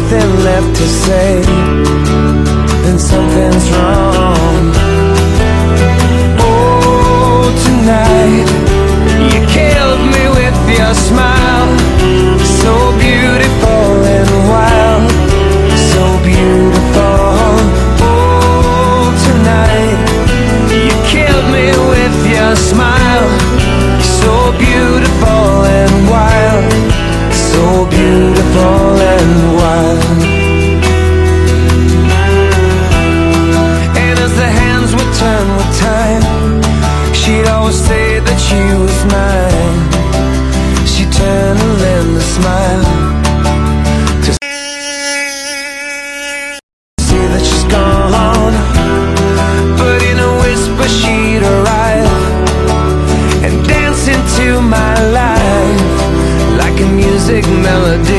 nothing left to say, then something's wrong. Oh, tonight you killed me with your smile, so beautiful and wild, so beautiful. Oh, tonight you killed me with your smile, so beautiful and wild, so beautiful and wild. And as the hands would turn with time, she'd always say that she was mine. She'd turn and lend a smile to see that she's gone, but in a whisper she'd arrive and dance into my life like a music melody.